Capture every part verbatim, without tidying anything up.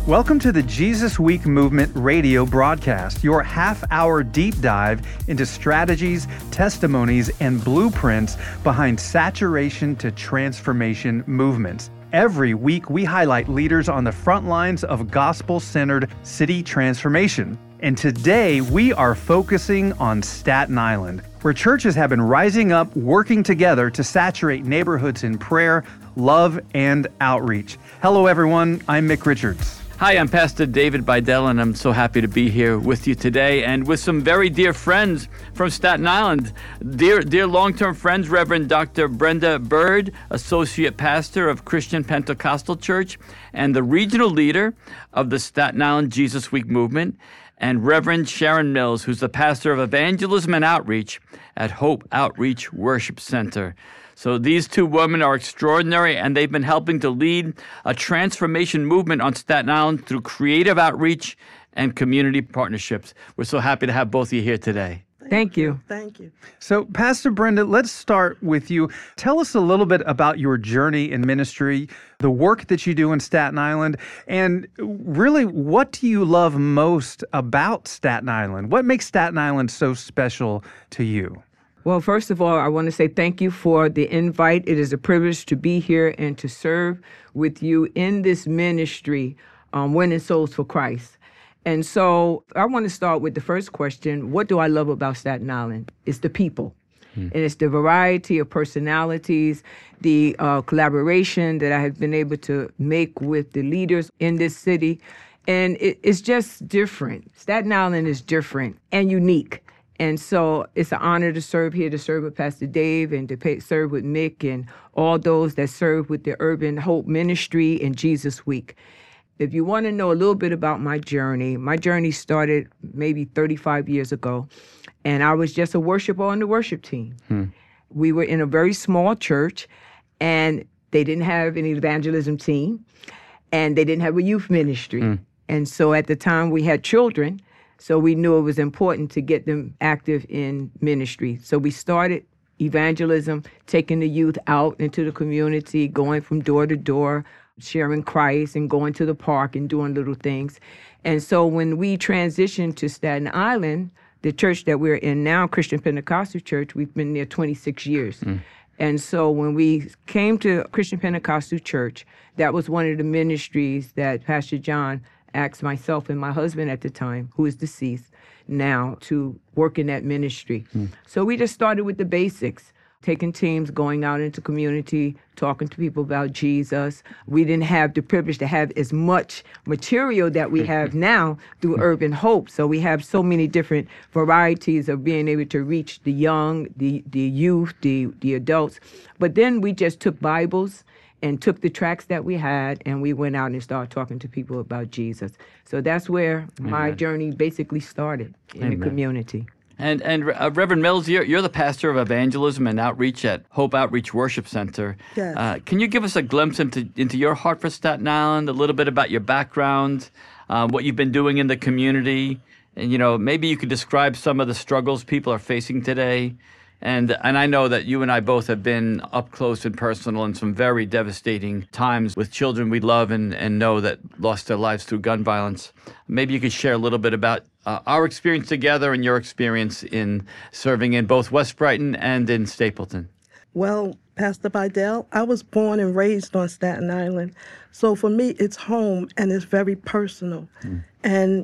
Welcome to the Jesus Week Movement radio broadcast, your half-hour deep dive into strategies, testimonies, and blueprints behind saturation to transformation movements. Every week, we highlight leaders on the front lines of gospel-centered city transformation. And today, we are focusing on Staten Island, where churches have been rising up, working together to saturate neighborhoods in prayer, love, and outreach. Hello, everyone. I'm Mick Richards. Hi, I'm Pastor David Bidell, and I'm so happy to be here with you today and with some very dear friends from Staten Island. Dear, dear long-term friends, Reverend Doctor Brenda Bird, Associate Pastor of Christian Pentecostal Church and the regional leader of the Staten Island Jesus Week Movement, and Reverend Sharon Mills, who's the pastor of Evangelism and Outreach at Hope Outreach Worship Center. So these two women are extraordinary, and they've been helping to lead a transformation movement on Staten Island through creative outreach and community partnerships. We're so happy to have both of you here today. Thank you. Thank you. So, Pastor Brenda, let's start with you. Tell us a little bit about your journey in ministry, the work that you do in Staten Island, and really, what do you love most about Staten Island? What makes Staten Island so special to you? Well, first of all, I want to say thank you for the invite. It is a privilege to be here and to serve with you in this ministry, um, winning souls for Christ. And so I want to start with the first question. What do I love about Staten Island? It's the people. Hmm. And it's the variety of personalities, the uh, collaboration that I have been able to make with the leaders in this city. And it, it's just different. Staten Island is different and unique. And so it's an honor to serve here, to serve with Pastor Dave and to pay, serve with Mick and all those that serve with the Urban Hope Ministry in Jesus Week. If you want to know a little bit about my journey, my journey started maybe thirty-five years ago, and I was just a worshiper on the worship team. Hmm. We were in a very small church, and they didn't have any evangelism team, and they didn't have a youth ministry. Hmm. And so at the time, we had children, so we knew it was important to get them active in ministry. So we started evangelism, taking the youth out into the community, going from door to door, sharing Christ and going to the park and doing little things. And so when we transitioned to Staten Island, the church that we're in now, Christian Pentecostal Church, we've been there twenty-six years. Mm. And so when we came to Christian Pentecostal Church, that was one of the ministries that Pastor John asked myself and my husband at the time, who is deceased now, to work in that ministry. Mm. So we just started with the basics, taking teams, going out into community, talking to people about Jesus. We didn't have the privilege to have as much material that we have now through Urban Hope. So we have so many different varieties of being able to reach the young, the, the youth, the, the adults. But then we just took Bibles and took the tracks that we had, and we went out and started talking to people about Jesus. So that's where Amen. My journey basically started in Amen. The community. And and uh, Reverend Mills, you're, you're the pastor of evangelism and outreach at Hope Outreach Worship Center. Yes. Uh, can you give us a glimpse into, into your heart for Staten Island, a little bit about your background, uh, what you've been doing in the community? And, you know, maybe you could describe some of the struggles people are facing today. And and I know that you and I both have been up close and personal in some very devastating times with children we love and, and know that lost their lives through gun violence. Maybe you could share a little bit about uh, our experience together and your experience in serving in both West Brighton and in Stapleton. Well, Pastor Bidell, I was born and raised on Staten Island. So for me, it's home and it's very personal. Mm. And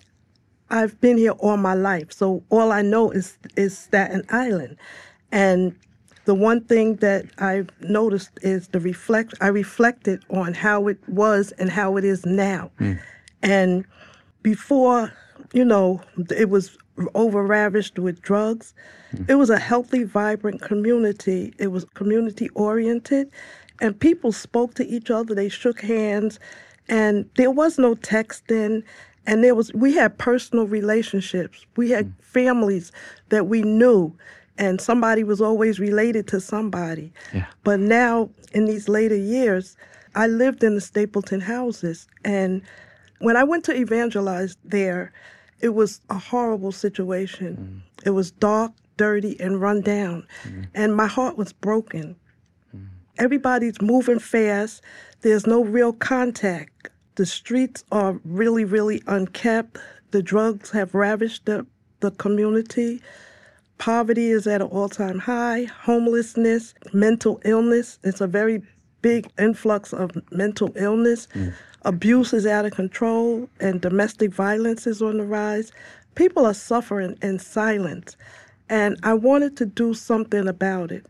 I've been here all my life, so all I know is is Staten Island. And the one thing that I've noticed is the reflect. I reflected on how it was and how it is now. Mm. And before, you know, it was over-ravished with drugs. Mm. It was a healthy, vibrant community. It was community-oriented, and people spoke to each other. They shook hands, and there was no texting. And there was, we had personal relationships. We had families that we knew, and somebody was always related to somebody. Yeah. But now, in these later years, I lived in the Stapleton houses, and when I went to evangelize there, it was a horrible situation. Mm. It was dark, dirty, and run down, mm. and my heart was broken. Mm. Everybody's moving fast. There's no real contact. The streets are really, really unkept. The drugs have ravished the, the community. Poverty is at an all-time high. Homelessness, mental illness. It's a very big influx of mental illness. Mm. Abuse is out of control, and domestic violence is on the rise. People are suffering in silence, and I wanted to do something about it.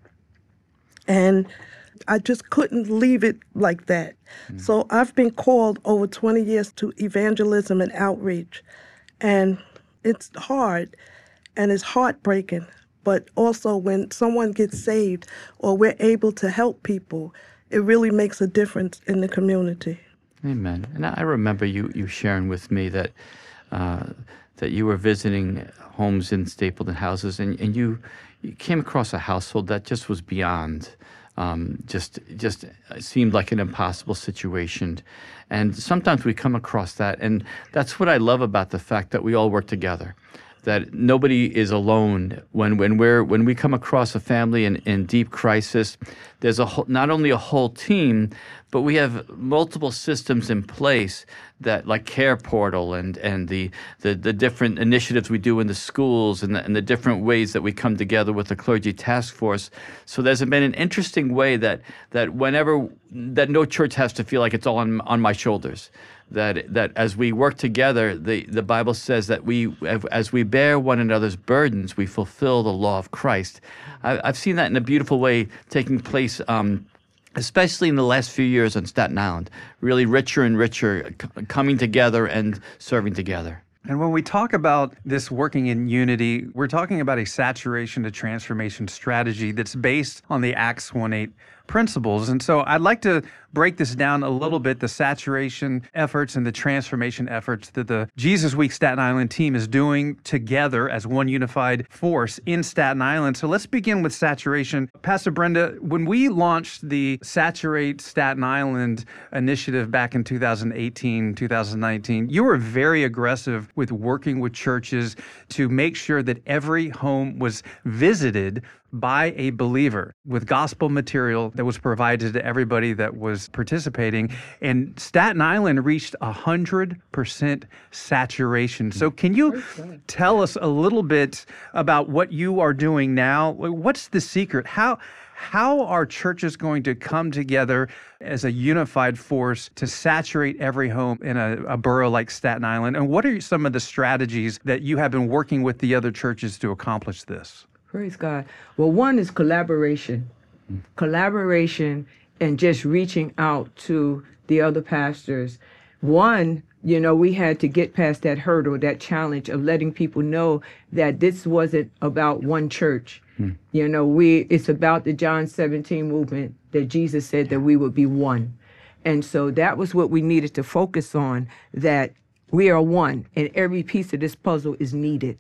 And I just couldn't leave it like that. Mm. So I've been called over twenty years to evangelism and outreach, and it's hard. And it's heartbreaking, but also when someone gets saved or we're able to help people, it really makes a difference in the community. Amen. And I remember you, you sharing with me that uh, that you were visiting homes in Stapleton houses, and, and you, you came across a household that just was beyond, um, just just seemed like an impossible situation. And sometimes we come across that, and that's what I love about the fact that we all work together. That nobody is alone when when we're when we come across a family in, in deep crisis. There's a whole, not only a whole team, but we have multiple systems in place that, like Care Portal and and the the, the different initiatives we do in the schools and the, and the different ways that we come together with the clergy task force. So there's been an interesting way that that whenever that no church has to feel like it's all on on my shoulders. That that as we work together, the, the Bible says that we, as we bear one another's burdens, we fulfill the law of Christ. I, I've seen that in a beautiful way taking place, um, especially in the last few years on Staten Island, really richer and richer, c- coming together and serving together. And when we talk about this working in unity, we're talking about a saturation to transformation strategy that's based on the Acts one eight principles. And so I'd like to break this down a little bit, the saturation efforts and the transformation efforts that the Jesus Week Staten Island team is doing together as one unified force in Staten Island. So let's begin with saturation. Pastor Brenda, when we launched the Saturate Staten Island initiative back in two thousand eighteen, two thousand nineteen, you were very aggressive with working with churches to make sure that every home was visited by a believer with gospel material that was provided to everybody that was participating. And Staten Island reached one hundred percent saturation. So can you tell us a little bit about what you are doing now? What's the secret? How How are churches going to come together as a unified force to saturate every home in a, a borough like Staten Island? And what are some of the strategies that you have been working with the other churches to accomplish this? Praise God. Well, one is collaboration. Mm. Collaboration and just reaching out to the other pastors. One, you know, we had to get past that hurdle, that challenge of letting people know that this wasn't about one church. Mm. You know, we it's about the John seventeen movement that Jesus said that we would be one. And so that was what we needed to focus on, that we are one, and every piece of this puzzle is needed.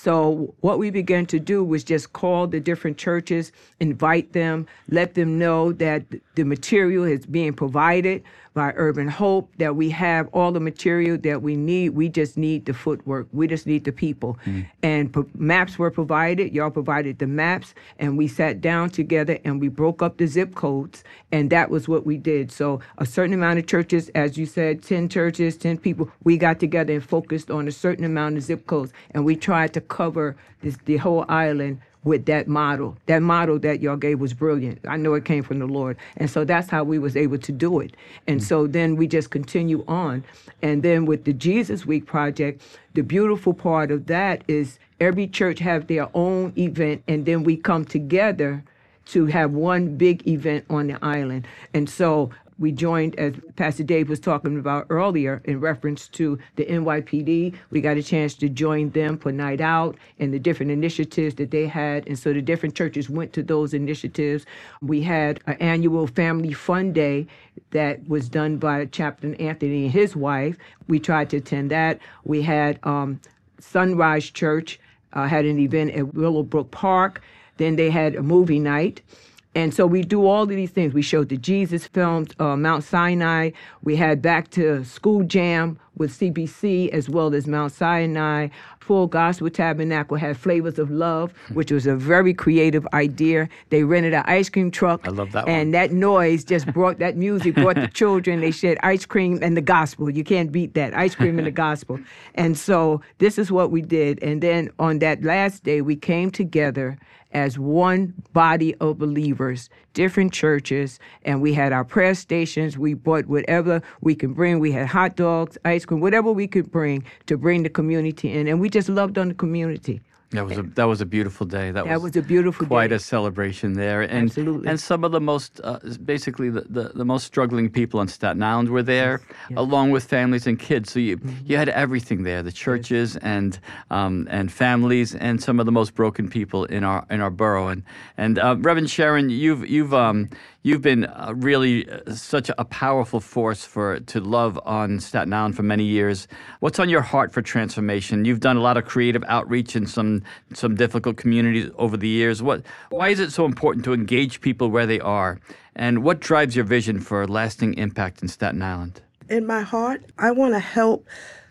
So what we began to do was just call the different churches, invite them, let them know that the material is being provided by Urban Hope, that we have all the material that we need. We just need the footwork. We just need the people. Mm. And p- maps were provided. Y'all provided the maps, and we sat down together and we broke up the zip codes, and that was what we did. So a certain amount of churches, as you said, ten churches, ten people, we got together and focused on a certain amount of zip codes, and we tried to cover this, the whole island with that model. That model that y'all gave was brilliant. I know it came from the Lord. And so that's how we was able to do it. And mm-hmm. so then we just continue on. And then with the Jesus Week project, the beautiful part of that is every church have their own event, and then we come together to have one big event on the island. And so we joined, as Pastor Dave was talking about earlier, in reference to the N Y P D. We got a chance to join them for Night Out and the different initiatives that they had. And so the different churches went to those initiatives. We had an annual Family Fun Day that was done by Chaplain Anthony and his wife. We tried to attend that. We had um, Sunrise Church uh, had an event at Willowbrook Park. Then they had a movie night. And so we do all of these things. We showed the Jesus films, uh, Mount Sinai. We had Back to School Jam with C B C as well as Mount Sinai. Full Gospel Tabernacle had Flavors of Love, which was a very creative idea. They rented an ice cream truck. I love that and one. that noise just brought, that music brought the children. They said ice cream and the gospel. You can't beat that, ice cream and the gospel. And so this is what we did. And then on that last day, we came together as one body of believers, different churches, and we had our prayer stations. We bought whatever we could bring. We had hot dogs, ice cream, whatever we could bring to bring the community in. And we just loved on the community. That was a that was a beautiful day. That, That was, was a beautiful quite day. a celebration there, and Absolutely. and some of the most uh, basically the, the, the most struggling people in Staten Island were there, yes. along with families and kids. So you Mm-hmm. you had everything there: the churches and um, and families, and some of the most broken people in our in our borough. And and uh, Reverend Sharon, you've you've um, you've been uh, really uh, such a powerful force for to love on Staten Island for many years. What's on your heart for transformation? You've done a lot of creative outreach in some some difficult communities over the years. What why is it so important to engage people where they are? And what drives your vision for lasting impact in Staten Island? In my heart, I want to help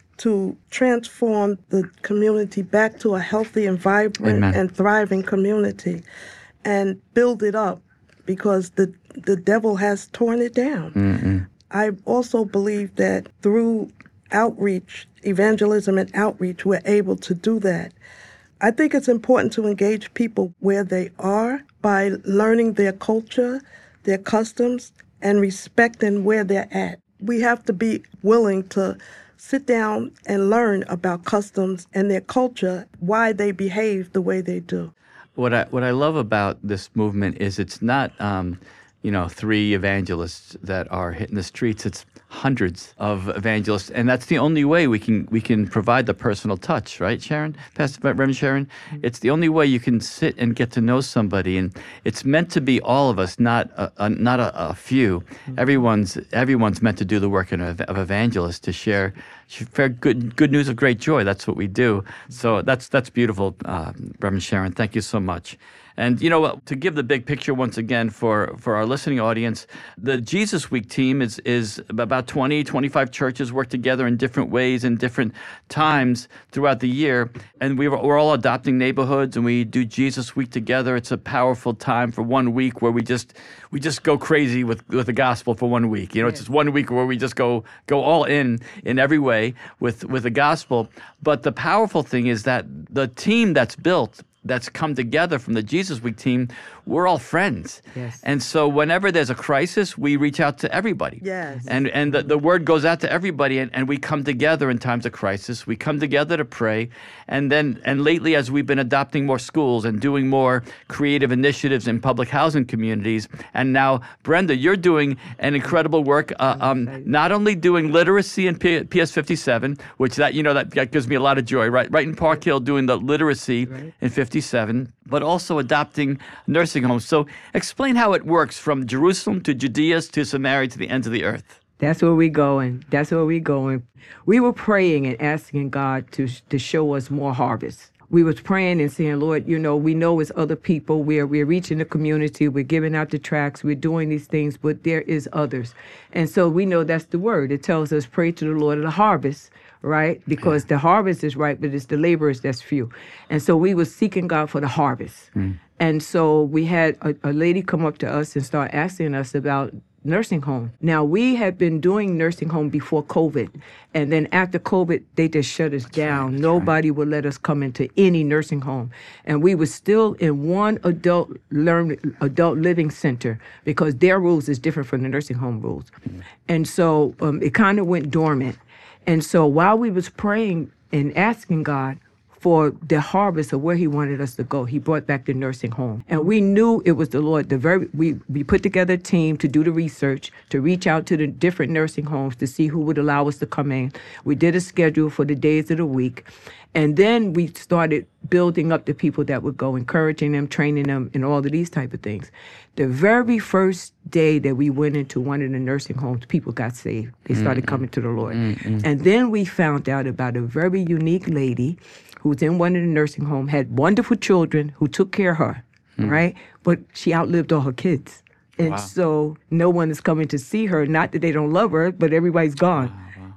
to transform the community back to a healthy and vibrant Amen. and thriving community and build it up because the the devil has torn it down. Mm-mm. I also believe that through outreach, evangelism and outreach, we're able to do that. I think it's important to engage people where they are by learning their culture, their customs, and respecting where they're at. We have to be willing to sit down and learn about customs and their culture, why they behave the way they do. What I what I love about this movement is it's not um, you know three evangelists that are hitting the streets. It's hundreds of evangelists, and that's the only way we can we can provide the personal touch, right, Sharon, Pastor Reverend Sharon? Mm-hmm. It's the only way you can sit and get to know somebody, and it's meant to be all of us, not a, a, not a, a few. Mm-hmm. Everyone's everyone's meant to do the work of, of evangelists to share. Share good good news of great joy. That's what we do. So that's that's beautiful, uh, Reverend Sharon. Thank you so much. And, you know, to give the big picture once again for, for our listening audience, the Jesus Week team is is about twenty, twenty-five churches work together in different ways and different times throughout the year. And we were, we're all adopting neighborhoods, and we do Jesus Week together. It's a powerful time for one week where we just we just go crazy with, with the gospel for one week. You know, it's just one week where we just go go all in in every way with, with the gospel. But the powerful thing is that the team that's built that's come together from the Jesus Week team, we're all friends. Yes. And so whenever there's a crisis, we reach out to everybody. Yes. And and the, the word goes out to everybody, and, and we come together in times of crisis. We come together to pray. And then and lately, as we've been adopting more schools and doing more creative initiatives in public housing communities, and now, Brenda, you're doing an incredible work, uh, um, not only doing literacy in P- PS fifty-seven, which that, you know, that, that gives me a lot of joy, right? Right in Park Hill doing the literacy Right. in fifty-seven, but also adopting nursing homes. So explain how it works from Jerusalem to Judea to Samaria to the ends of the earth. That's where we're going. That's where we're going. We were praying and asking God to to show us more harvest. We was praying and saying, Lord, you know, we know it's other people. We're we're reaching the community. We're giving out the tracts. We're doing these things, but there is others. And so we know that's the word. It tells us, pray to the Lord of the harvest, right? Because the harvest is right, but it's the laborers that's few. And so we was seeking God for the harvest. Mm. And so we had a, a lady come up to us and start asking us about nursing home. Now, we had been doing nursing home before COVID. And then after COVID, they just shut us that's down. Right, Nobody right. would let us come into any nursing home. And we were still in one adult learn adult living center because their rules is different from the nursing home rules. Mm. And so um, it kind of went dormant. And so while we was praying and asking God for the harvest of where he wanted us to go, he brought back the nursing home. And we knew it was the Lord. The very we, we put together a team to do the research, to reach out to the different nursing homes to see who would allow us to come in. We did a schedule for the days of the week. And then we started building up the people that would go, encouraging them, training them, and all of these type of things. The very first day that we went into one of the nursing homes, people got saved. They started mm-hmm. coming to the Lord. Mm-hmm. And then we found out about a very unique lady who was in one of the nursing homes, had wonderful children who took care of her, mm. right? But she outlived all her kids. And wow. so no one is coming to see her. Not that they don't love her, but everybody's gone. Wow, wow.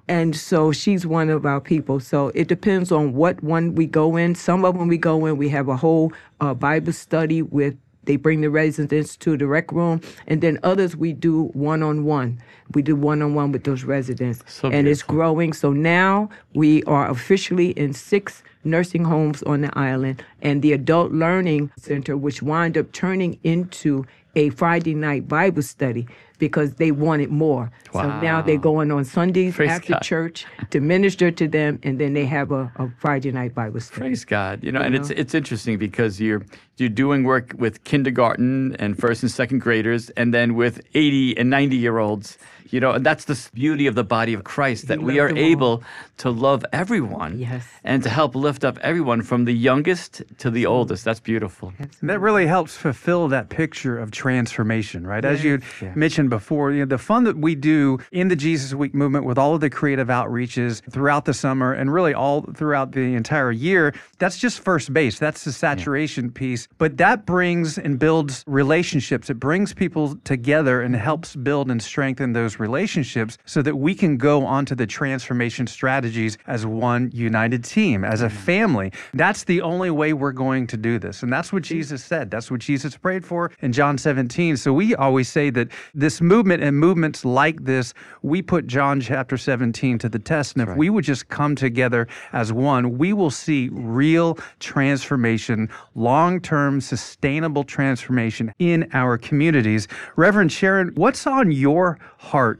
And so she's one of our people. So it depends on what one we go in. Some of them we go in, we have a whole uh, Bible study with, they bring the residents to the rec room. And then others we do one-on-one. We do one-on-one with those residents. So and it's beautiful. growing. So now we are officially in six nursing homes on the island, and the Adult Learning Center, which wound up turning into a Friday night Bible study because they wanted more. Wow. So now they're going on Sundays Praise after God. church to minister to them, and then they have a, a Friday night Bible study. Praise God. You know, and You it's know? it's interesting because you're you're doing work with kindergarten and first and second graders, and then with eighty and ninety year olds. You know, and that's the beauty of the body of Christ, that He we are loved them all. able to love everyone. Yes. And to help lift up everyone from the youngest to the oldest. That's beautiful. And that really helps fulfill that picture of transformation, right? As you Yeah. mentioned before, you know, the fun that we do in the Jesus Week movement with all of the creative outreaches throughout the summer and really all throughout the entire year, that's just first base. That's the saturation piece. But that brings and builds relationships. It brings people together and helps build and strengthen those relationships so that we can go onto the transformation strategies as one united team, as a family. That's the only way we're going to do this. And that's what Jesus said. That's what Jesus prayed for in John seventeen. So we always say that this movement and movements like this, we put John chapter seventeen to the test. And if we would just come together as one, we will see real transformation, long-term sustainable transformation in our communities. Reverend Sharon, what's on your heart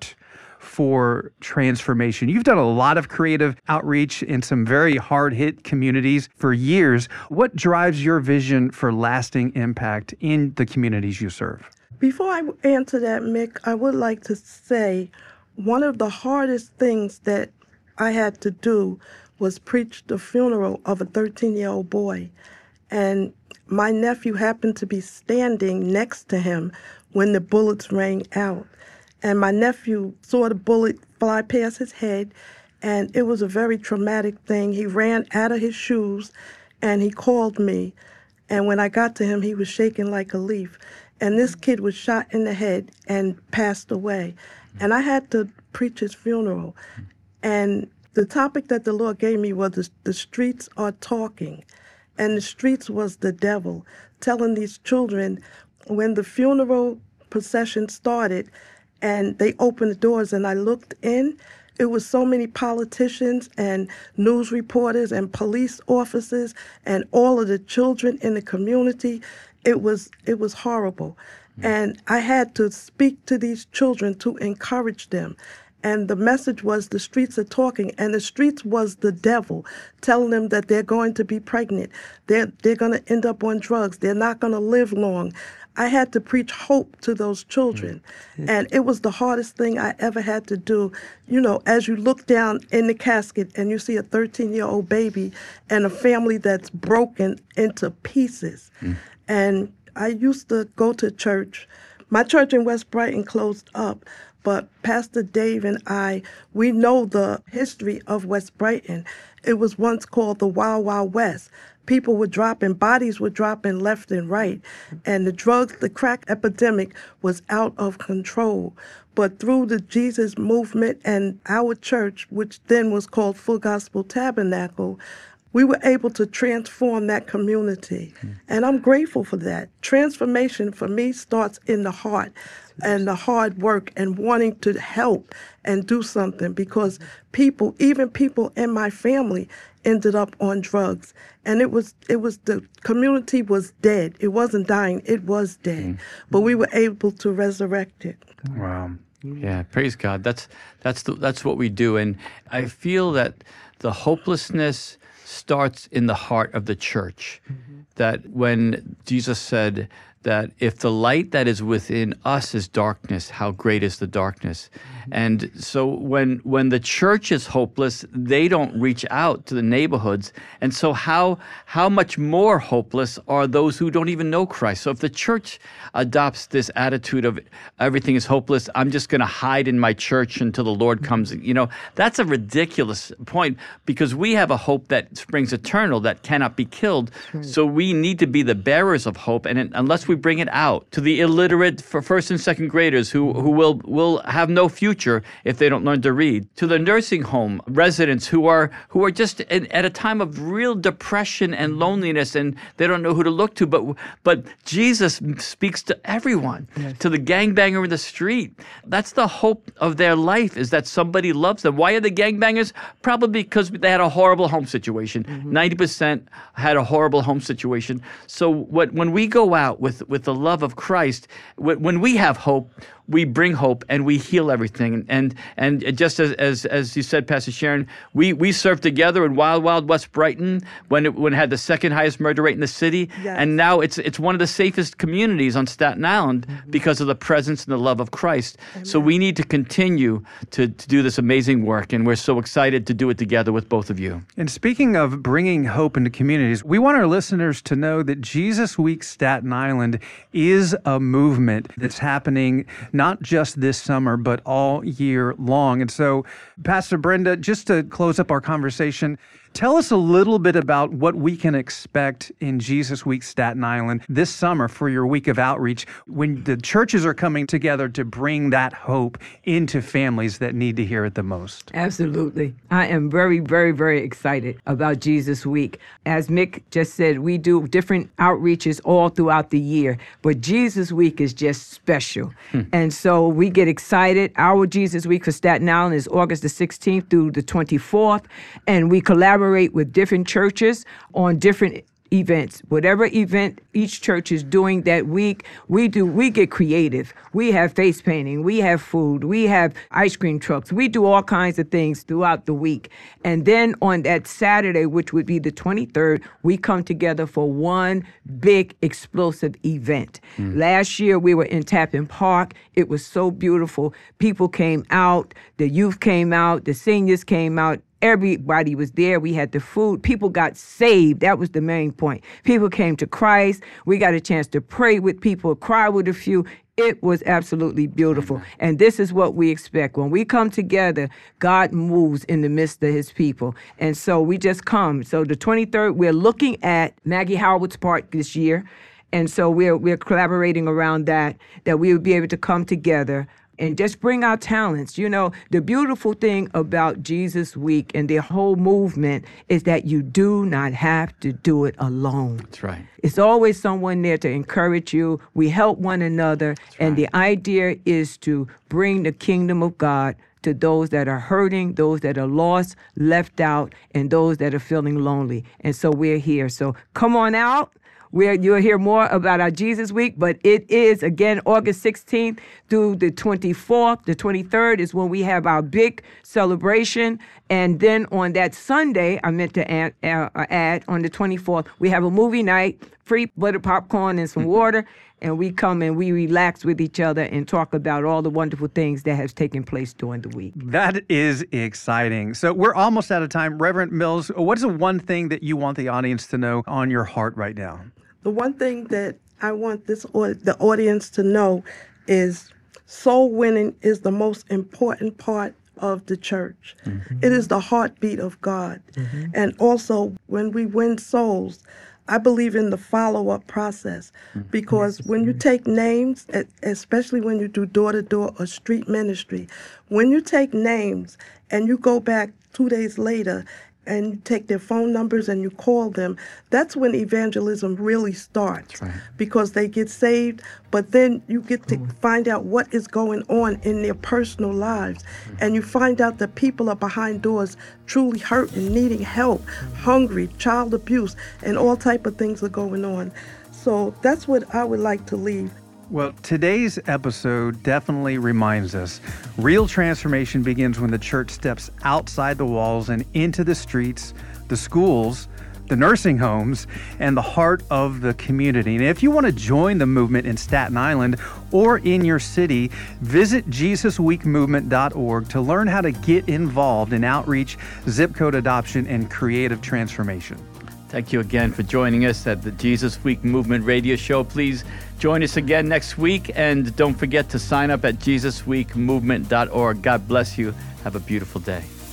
for transformation? You've done a lot of creative outreach in some very hard-hit communities for years. What drives your vision for lasting impact in the communities you serve? Before I answer that, Mick, I would like to say one of the hardest things that I had to do was preach the funeral of a thirteen-year-old boy. And my nephew happened to be standing next to him when the bullets rang out. And my nephew saw the bullet fly past his head, and it was a very traumatic thing. He ran out of his shoes, and he called me. And when I got to him, he was shaking like a leaf. And this kid was shot in the head and passed away. And I had to preach his funeral. And the topic that the Lord gave me was the, the streets are talking. And the streets was the devil telling these children, when the funeral procession started, and they opened the doors and I looked in, it was so many politicians and news reporters and police officers and all of the children in the community. It was it was horrible. And I had to speak to these children to encourage them. And the message was the streets are talking, and the streets was the devil telling them that they're going to be pregnant. They're, they're going to end up on drugs. They're not going to live long. I had to preach hope to those children. Mm-hmm. And it was the hardest thing I ever had to do. You know, as you look down in the casket and you see a thirteen-year-old baby and a family that's broken into pieces. Mm. And I used to go to church. My church in West Brighton closed up, but Pastor Dave and I, we know the history of West Brighton. It was once called the Wild Wild West. People were dropping, bodies were dropping left and right. And the drugs, the crack epidemic was out of control. But through the Jesus movement and our church, which then was called Full Gospel Tabernacle, we were able to transform that community. Mm. And I'm grateful for that. Transformation for me starts in the heart and the hard work and wanting to help and do something, because people, even people in my family, ended up on drugs. And it was, it was, the community was dead. It wasn't dying, it was dead. Mm. But we were able to resurrect it. Wow. Yeah, praise God. That's, that's, the, that's what we do. And I feel that the hopelessness starts in the heart of the church. Mm-hmm. That when Jesus said that if the light that is within us is darkness, how great is the darkness? Mm-hmm. And so when when the church is hopeless, they don't reach out to the neighborhoods. And so how how much more hopeless are those who don't even know Christ? So if the church adopts this attitude of everything is hopeless, I'm just going to hide in my church until the Lord comes, you know, that's a ridiculous point, because we have a hope that springs eternal, that cannot be killed. Right. So we need to be the bearers of hope. And unless we we bring it out to the illiterate for first and second graders who, who will, will have no future if they don't learn to read, to the nursing home residents who are who are just in, at a time of real depression and loneliness, and they don't know who to look to. But but Jesus speaks to everyone, yes. to the gangbanger in the street. That's the hope of their life, is that somebody loves them. Why are the gangbangers? Probably because they had a horrible home situation. Mm-hmm. ninety percent had a horrible home situation. So what, when we go out with, with the love of Christ, when we have hope, we bring hope and we heal everything. And and just as as, as you said, Pastor Sharon, we, we served together in Wild Wild West Brighton when it, when it had the second highest murder rate in the city. Yes. And now it's it's one of the safest communities on Staten Island mm-hmm. because of the presence and the love of Christ. Amen. So we need to continue to, to do this amazing work, and we're so excited to do it together with both of you. And speaking of bringing hope into communities, we want our listeners to know that Jesus Week Staten Island is a movement that's happening not just this summer, but all year long. And so, Pastor Brenda, just to close up our conversation, tell us a little bit about what we can expect in Jesus Week Staten Island this summer for your week of outreach, when the churches are coming together to bring that hope into families that need to hear it the most. Absolutely. I am very, very, very excited about Jesus Week. As Mick just said, we do different outreaches all throughout the year, but Jesus Week is just special. Hmm. And so we get excited. Our Jesus Week for Staten Island is August the sixteenth through the twenty-fourth, and we collaborate with different churches on different events. Whatever event each church is doing that week, we do. We get creative. We have face painting. We have food. We have ice cream trucks. We do all kinds of things throughout the week. And then on that Saturday, which would be the twenty-third, we come together for one big explosive event. Mm. Last year, we were in Tappan Park. It was so beautiful. People came out. The youth came out. The seniors came out. Everybody was there. We had the food. People got saved. That was the main point. People came to Christ. We got a chance to pray with people, cry with a few. It was absolutely beautiful. And this is what we expect. When we come together, God moves in the midst of his people. And so we just come. So the twenty-third, we're looking at Maggie Howard's Park this year. And so we're we're collaborating around that, that we would be able to come together and just bring our talents. You know, the beautiful thing about Jesus Week and the whole movement is that you do not have to do it alone. That's right. It's always someone there to encourage you. We help one another. That's and right. The idea is to bring the kingdom of God to those that are hurting, those that are lost, left out, and those that are feeling lonely. And so we're here. So come on out. Where you'll hear more about our Jesus Week, but it is, again, August sixteenth through the twenty-fourth. The twenty-third is when we have our big celebration. And then on that Sunday, I meant to add, uh, add on the twenty-fourth, we have a movie night, free buttered popcorn and some water. And we come and we relax with each other and talk about all the wonderful things that has taken place during the week. That is exciting. So we're almost out of time. Reverend Mills, what is the one thing that you want the audience to know on your heart right now? The one thing that I want this the audience to know is soul winning is the most important part of the church. Mm-hmm. It is the heartbeat of God. Mm-hmm. And also, when we win souls, I believe in the follow-up process, because mm-hmm. when you take names, especially when you do door-to-door or street ministry, when you take names and you go back two days later and you take their phone numbers and you call them, that's when evangelism really starts. Right. Because they get saved, but then you get to mm. find out what is going on in their personal lives. Mm. And you find out that people are behind doors truly hurting, needing help, mm. hungry, child abuse, and all type of things are going on. So that's what I would like to leave. Well, today's episode definitely reminds us real transformation begins when the church steps outside the walls and into the streets, the schools, the nursing homes, and the heart of the community. And if you want to join the movement in Staten Island or in your city, visit jesus week movement dot org to learn how to get involved in outreach, zip code adoption, and creative transformation. Thank you again for joining us at the Jesus Week Movement Radio Show. Please join us again next week, and don't forget to sign up at jesus week movement dot org. God bless you. Have a beautiful day.